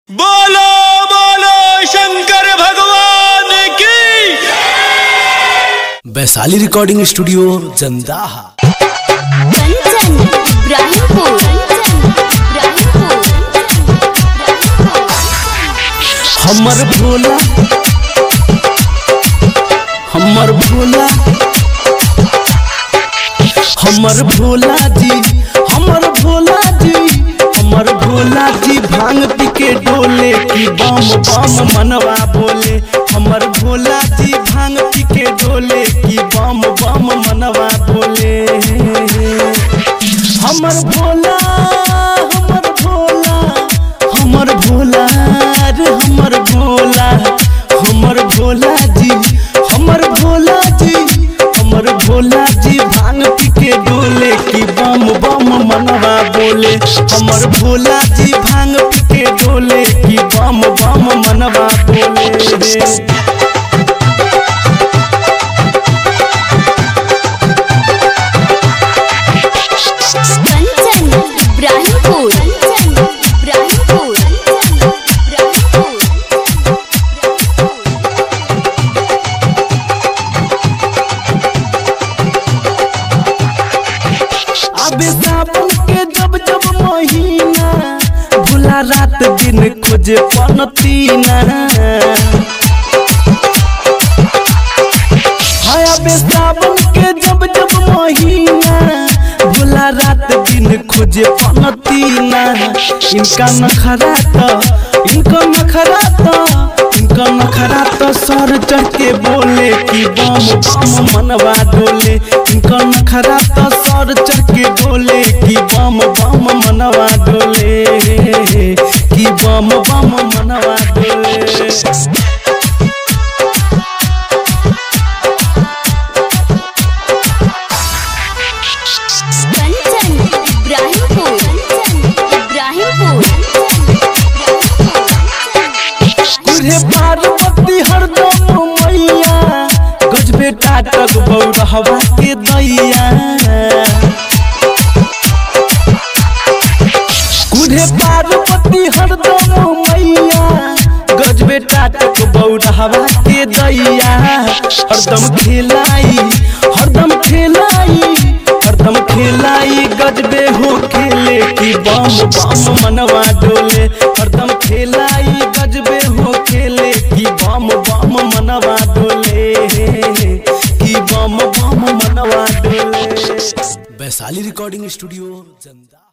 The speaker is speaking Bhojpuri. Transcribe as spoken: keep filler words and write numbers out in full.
बोलो बोलो शंकर भगवान की। Vaishali recording studio Jandaha. कंचन इब्राहिमपुर हमर भोला हमर भोला हमर भोला जी हमर भोला जी हमर भोला जी भांग पी के डोले की बम बम मनवा बोले। हमर भोला जी भांग पी के डोले की बम बम मनवा बोले। हमर भोला हमर भोला हमर भोला रे हमर भोला हमर भोला जी हमर भोला जी हमर भोला जी भांग पी के डोले की बम बम मनवा बोले। हमर भोला जी भांग पी के डोले की बम बम मनवा बोले। कंचन इब्राहिमपुर इब्राहिमपुर अबे सावन के जब जब महीना भोला रात दिन खोजे पनतीना। हाय अबे सावन के जब जब महीना भोला रात दिन खोजे पनतीना। इनका नखरा तो इनका नखरा तो इनका नखरा तो सर चढ़ के बोले कि बम बम मनवा डोले। इनका नखरा तो सर चढ़ के बोले कि बम बम मनवा डोले कि बम बम मनवा डोले। कंचन इब्राहिमपुर इब्राहिमपुर कुरे पार्वती हरदम मैया गजबे टाटक बौरहवा के दैया। कुरे पार्वती हरदम मैया गजबे टाटक बौरहवा के दैया। हरदम खेलाई हरदम खेलाई हरदम खेलाई गजबे हो खेले कि बम बम मनवा डोले। हरदम खेलाई गजबे हो खेले कि बम बम मनवा डोले कि बम बम मनवा डोले। वैशाली रिकॉर्डिंग स्टूडियो जंदा।